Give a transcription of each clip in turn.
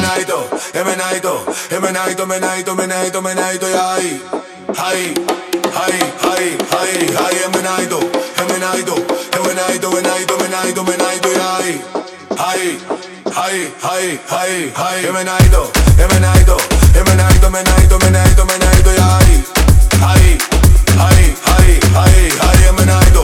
Emenaito, yai. Hai, hai, hai, hai, hai, emenaito, yai. Hai, hai, hai, hai, hai, emenaito, yai. Hai, hai, hai, hai, hai, emenaito,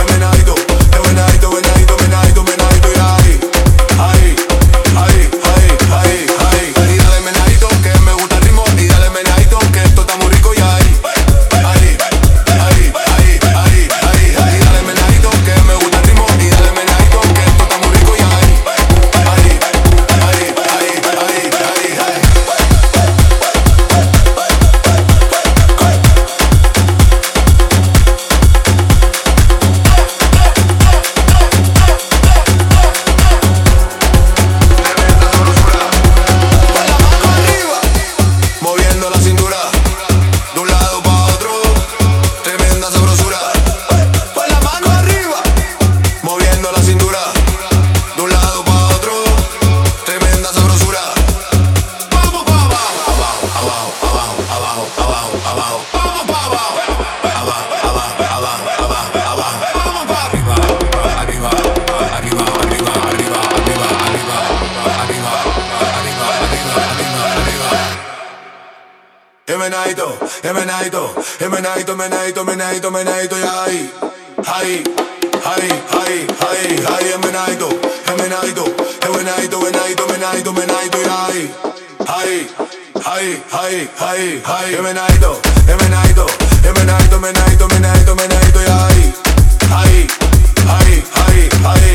yai. Hai, hai, hai, hai, hai. Y dale menadito que me gusta el ritmo. Y dale menadito que esto está muy rico. Y ahí, ahí, ahí, ahí, ahí, ahí, ahí. Dale menadito que me gusta el ritmo. Y dale menadito que esto está muy rico. Y ahí, ahí, ahí, ahí, ahí, ahí, ahí. Moviendo la cintura de un lado pa' otro, tremenda sabrosura. Con la mano arriba, moviendo la cintura de un lado pa' otro, tremenda sabrosura. Vamos pa' abajo, abajo, abajo, abajo, abajo, abajo, abajo. Vamos pa' abajo, abajo, abajo, abajo, abajo, abajo. Vamos pa' arriba, arriba, arriba, arriba, arriba, arriba, arriba, arriba, arriba, arriba, arriba, arriba. Emenaito, yai. Hai, hai, hai, hai, hai, emenaito, yai. Hai, hai, hai, hai, hai, emenaito, yai. Hai, hai, hai, hai.